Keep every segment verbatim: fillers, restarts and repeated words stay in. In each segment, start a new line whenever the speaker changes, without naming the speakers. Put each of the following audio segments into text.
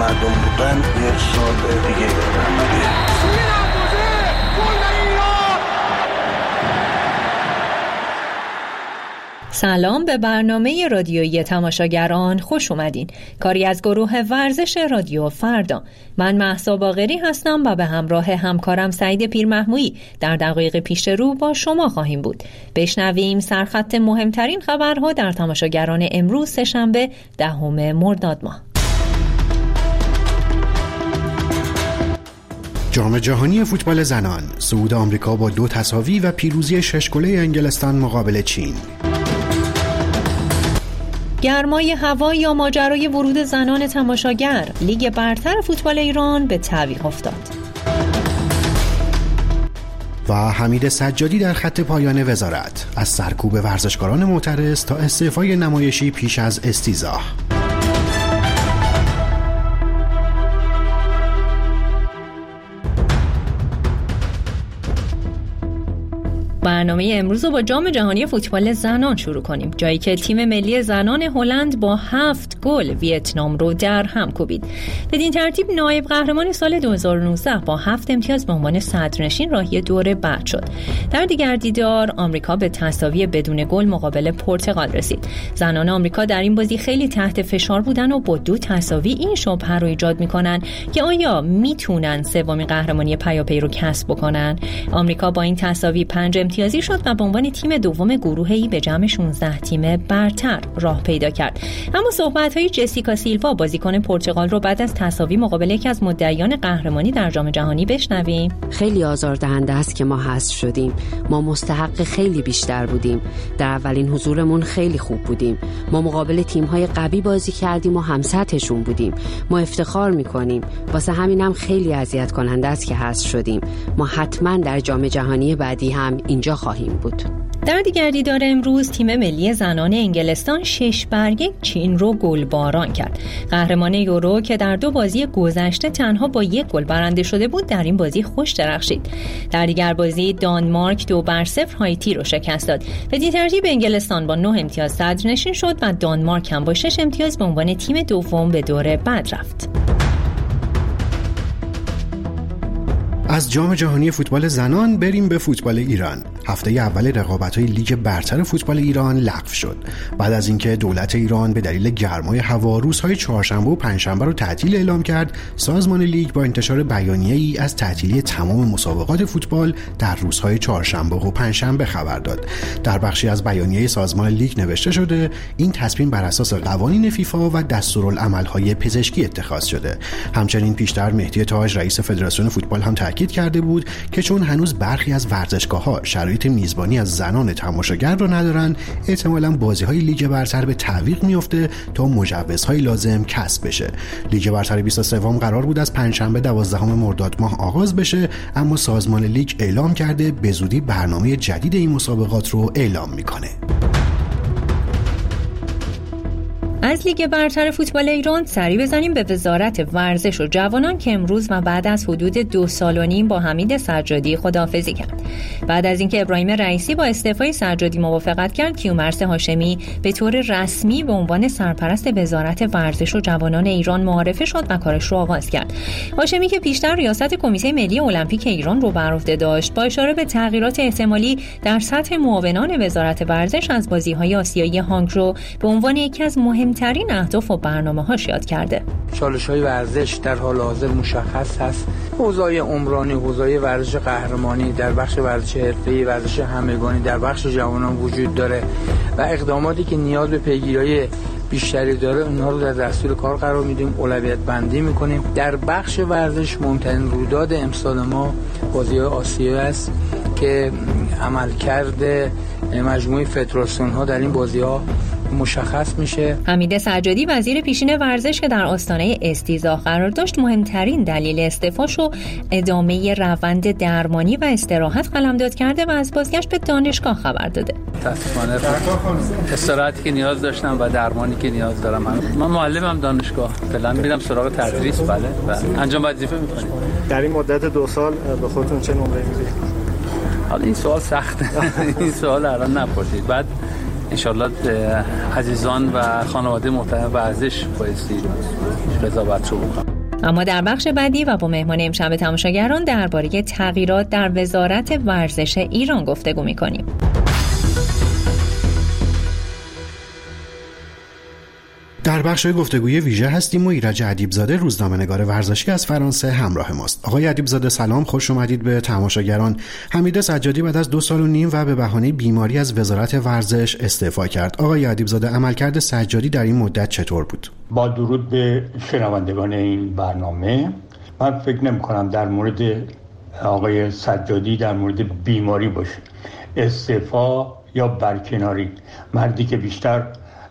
مردم بودن یه سال دیگه دارم.
سلام به برنامه رادیویی تماشاگران، خوش اومدین. کاری از گروه ورزش رادیو فردا. من مهسا باقری هستم و به همراه همکارم سعید پیرمحمودی در دقایق پیش رو با شما خواهیم بود. بشنویم سرخط مهمترین خبرها در تماشاگران امروز سه‌شنبه دهم مرداد ماه.
جام جهانی فوتبال زنان، صعود آمریکا با دو تساوی و پیروزی شش گله انگلستان مقابل چین.
گرمای هوا یا ماجرای ورود زنان تماشاگر، لیگ برتر فوتبال ایران به تعویق افتاد.
و حمید سجادی در خط پایان وزارت، از سرکوب ورزشکاران معترض تا استعفای نمایشی پیش از استیضاح.
برنامه امروز رو با جام جهانی فوتبال زنان شروع کنیم، جایی که تیم ملی زنان هلند با هفت گل ویتنام رو در هم کوبید. بدین ترتیب نایب قهرمان سال دو هزار و نوزده با هفت امتیاز به عنوان صدرنشین راهی دور بعد شد. در دیگر دیدار آمریکا به تساوی بدون گل مقابل پرتغال رسید. زنان آمریکا در این بازی خیلی تحت فشار بودن و با دو تساوی این شبهه رو ایجاد میکنن که آیا میتونن سومین قهرمانی پیاپی رو کسب بکنن. آمریکا با این تساوی پنج امتیازی شد و به عنوان تیم دوم گروهی به جمع شانزده تیم برتر راه پیدا کرد. اما صحبت‌های جسیکا سیلوا بازیکن پرتغال رو بعد از تساوی مقابل یکی از مدعیان قهرمانی در جام جهانی بشنویم.
خیلی آزاردهنده است که ما حذف شدیم. ما مستحق خیلی بیشتر بودیم. در اولین حضورمون خیلی خوب بودیم. ما مقابل تیم‌های قوی بازی کردیم و همسطحشون بودیم. ما افتخار می‌کنیم. واسه همینم خیلی اذیت کننده است که حذف شدیم. ما حتما در جام جهانی بعدی هم اینجا خواهیم بود.
در دیگر دیدار امروز تیم ملی زنان انگلستان شش بر یک چین رو گلباران کرد. قهرمان یورو که در دو بازی گذشته تنها با یک گل برنده شده بود در این بازی خوش درخشید. در دیگر بازی دانمارک دو بر صفر هایتی رو شکست داد. بدین ترتیب انگلستان با نه امتیاز صدرنشین شد و دانمارک هم با شش امتیاز به عنوان تیم دوم به دور بعد رفت.
از جام جهانی فوتبال زنان بریم به فوتبال ایران. هفته اول رقابت‌های لیگ برتر فوتبال ایران لغو شد. بعد از اینکه دولت ایران به دلیل گرمای هوا روزهای چهارشنبه و پنجشنبه رو تعطیل اعلام کرد، سازمان لیگ با انتشار بیانیه‌ای از تعطیلی تمام مسابقات فوتبال در روزهای چهارشنبه و پنجشنبه خبر داد. در بخشی از بیانیه سازمان لیگ نوشته شده این تصمیم بر اساس قوانین فیفا و دستورالعمل‌های پزشکی اتخاذ شده. همچنین پیشتر مهدی تاج رئیس فدراسیون فوتبال هم تاکید کرده بود که چون هنوز برخی از ورزشگاه‌ها شرایط میزبانی از زنان تماشاگر رو ندارن، احتمالاً بازی‌های لیگ برتر به تعویق میفته تا مجوزهای لازم کسب بشه. لیگ برتر بیست و سه قرار بود از پنجشنبه دوازدهم مرداد ماه آغاز بشه، اما سازمان لیگ اعلام کرده به زودی برنامه جدید این مسابقات رو اعلام میکنه.
از لیگ برتر فوتبال ایران سری بزنیم به وزارت ورزش و جوانان که امروز و بعد از حدود دو سال و نیم با حمید سجادی خداحافظی کرد. بعد از اینکه ابراهیم رئیسی با استعفای سجادی موافقت کرد، کیومرث هاشمی به طور رسمی به عنوان سرپرست وزارت ورزش و جوانان ایران معرفی شد و کارش رو آغاز کرد. هاشمی که پیشتر ریاست کمیته ملی المپیک ایران رو بر عهده داشت، با اشاره به تغییرات احتمالی در سطح معاونان وزارت ورزش از بازی‌های آسیایی هانگژو به عنوان یکی از مهم ترین اهداف و برنامه‌هاش یاد کرده.
چالش‌های ورزش در حال حاضر مشخص هست. حوزه‌های عمرانی، حوزه‌های ورزش قهرمانی، در بخش ورزش حرفه‌ای، ورزش همگانی در بخش جوانان وجود داره و اقداماتی که نیاز به پیگیری بیشتری داره اونها رو در دستور کار قرار میدیم، اولویت بندی میکنیم. در بخش ورزش مهمترین رویداد امسال ما بازی‌های آسیایی است که عملکرد مجموعه فدراسیون‌ها در این بازی‌ها مشخص میشه.
حمید سجادی وزیر پیشین ورزش که در آستانه استیضاح قرار داشت، مهمترین دلیل استعفاش رو ادامه روند درمانی و استراحت قلمداد کرده و از بازگشت به دانشگاه خبر داده.
متاسفانه استراحتی که نیاز داشتم و درمانی که نیاز دارم. من معلمم دانشگاه، فعلا میرم سراغ تدریس بله و انجام وظیفه میکنیم.
در این مدت دو سال به خودتون چه نمره میدید؟
حالا این سوال سخته. این سوال الان نپرسید. بعد انشالله عزیزان و خانواده محترم ورزش بایستی قضاوت رو بکنم.
اما در بخش بعدی و با مهمان امشب تماشاگران درباره تغییرات در وزارت ورزش ایران گفتگو می‌کنیم.
در بخش گفتگوی ویژه هستیم و ایرج ادیبزاده روزنامه‌نگار ورزشی از فرانسه همراه ماست. آقای ادیبزاده سلام، خوش اومدید به تماشاگران. حمید سجادی بعد از دو سال و نیم و به بهانه بیماری از وزارت ورزش استعفا کرد. آقای ادیبزاده، عملکرد سجادی در این مدت چطور بود؟
با درود به شنوندگان این برنامه، من فکر نمی‌کنم در مورد آقای سجادی در مورد بیماری باشه، استعفا یا برکناری. مردی که بیشتر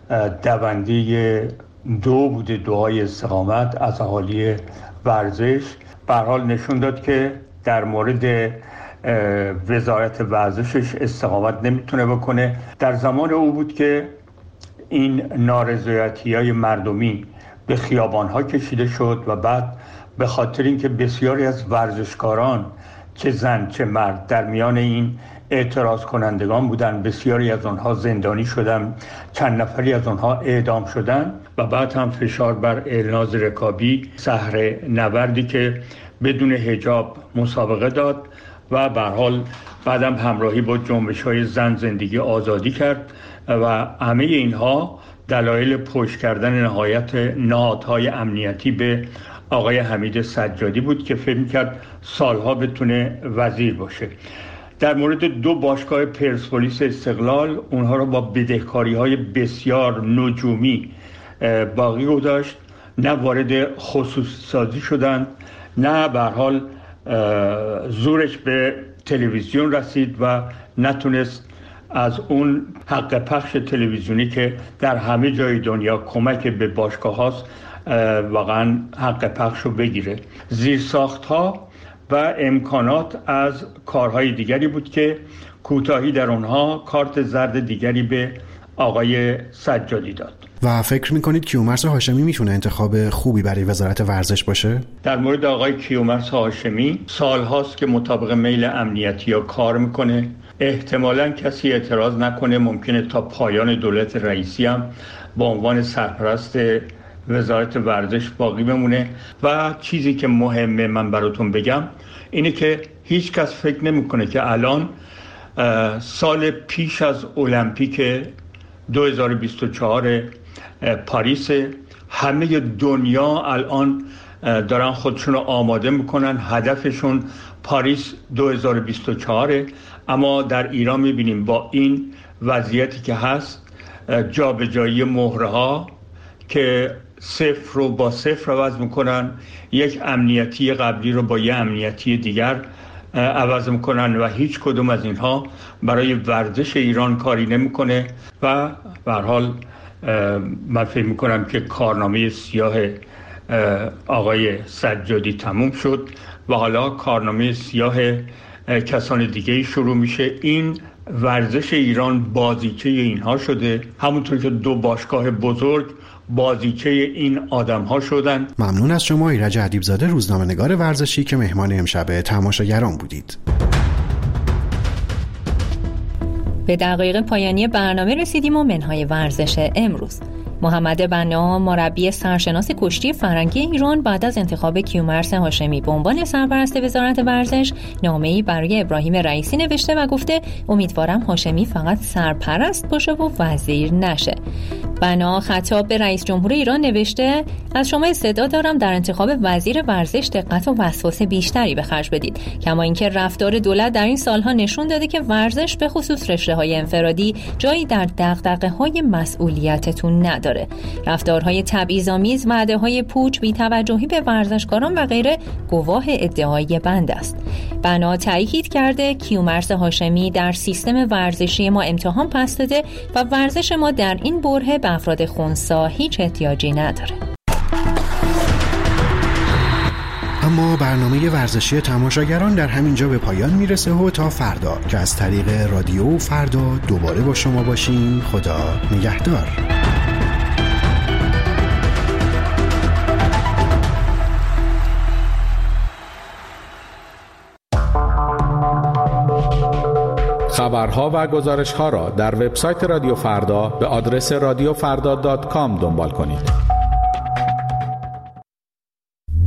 دونده دو بوده، دعای استقامت از اهالی ورزش، به هر حال نشون داد که در مورد وزارت ورزشش استقامت نمیتونه بکنه. در زمان او بود که این نارضایتی‌های مردمی به خیابان‌ها کشیده شد و بعد به خاطر اینکه بسیاری از ورزشکاران چه زن چه مرد در میان این اعتراض کنندگان بودن، بسیاری از آنها زندانی شدن، چند نفری از آنها اعدام شدن و بعد هم فشار بر الناز رکابی، صحره نوردی که بدون حجاب مسابقه داد و به هر حال بعدم همراهی با جنبش‌های زن زندگی آزادی کرد و همه اینها دلایل پشت کردن نهایت نهادهای امنیتی به آقای حمید سجادی بود که فکر می‌کرد سالها بتونه وزیر باشه. در مورد دو باشگاه پرسپولیس استقلال، اونها را با بدهکاری‌های بسیار نجومی باقی گذاشت، نه وارد خصوصی سازی شدند، نه به هر حال زورش به تلویزیون رسید و نتونست از اون حق پخش تلویزیونی که در همه جای دنیا کمک به باشگاه هاست واقعا حق پخش رو بگیره. زیرساخت ها و امکانات از کارهای دیگری بود که کوتاهی در اونها کارت زرد دیگری به آقای سجادی داد.
و فکر میکنید کیومرث هاشمی میتونه انتخاب خوبی برای وزارت ورزش باشه؟
در مورد آقای کیومرث هاشمی سالهاست که مطابق میل امنیتی ها کار میکنه. احتمالاً کسی اعتراض نکنه، ممکنه تا پایان دولت رئیسی هم با عنوان سرپرست وزارت ورزش باقی بمونه. و چیزی که مهمه من براتون بگم اینه که هیچ کس فکر نمیکنه که الان سال پیش از المپیک دو هزار و بیست و چهار پاریس، همه دنیا الان دارن خودشون رو آماده میکنن، هدفشون پاریس دو هزار و بیست و چهار، اما در ایران میبینیم با این وضعیتی که هست، جابجایی مهره ها که صفر رو با صفر عوض میکنن، یک امنیتی قبلی رو با یک امنیتی دیگر عوض میکنن و هیچ کدوم از اینها برای ورزش ایران کاری نمیکنه و به هر حال من فکر میکنم که کارنامه سیاه آقای سجادی تموم شد و حالا کارنامه سیاه کسان دیگه شروع میشه. این ورزش ایران بازیچه اینها شده، همونطور که دو باشگاه بزرگ بازیچه این آدم ها شدن.
ممنون از شما ایرج ادیبزاده، روزنامه‌نگار ورزشی که مهمان امشب تماشاگران بودید.
به دقایق پایانی برنامه رسیدیم و منهای ورزش امروز. محمد بنا، مربی سرشناس کشتی فرنگی ایران، بعد از انتخاب کیومرث هاشمی به عنوان سرپرست وزارت ورزش نامه‌ای برای ابراهیم رئیسی نوشته و گفته امیدوارم هاشمی فقط سرپرست باشه و وزیر نشه. بنا خطاب به رئیس جمهور ایران نوشته از شما استعداد دارم در انتخاب وزیر ورزش دقت و وسواس بیشتری به خرج بدید، کما اینکه رفتار دولت در این سالها نشون داده که ورزش به خصوص رشته‌های انفرادی جایی در دغدغه‌های مسئولیتتون نداره. رفتارهای تبعیض‌آمیز، وعده‌های پوچ، بی‌توجهی به ورزشکاران و غیره گواه ادعای بند است. بنا تأکید کرده کیومرث هاشمی در سیستم ورزشی ما امتحان پس داده و ورزش ما در این برهه به افراد خنثی هیچ احتیاجی نداره.
اما برنامه ورزشی تماشاگران در همین جا به پایان میرسه و تا فردا که از طریق رادیو فردا دوباره با شما باشیم. خدا نگهدار.
خبرها و گزارش‌ها را در وبسایت رادیو فردا به آدرس رادیو فردا دات کام دنبال کنید.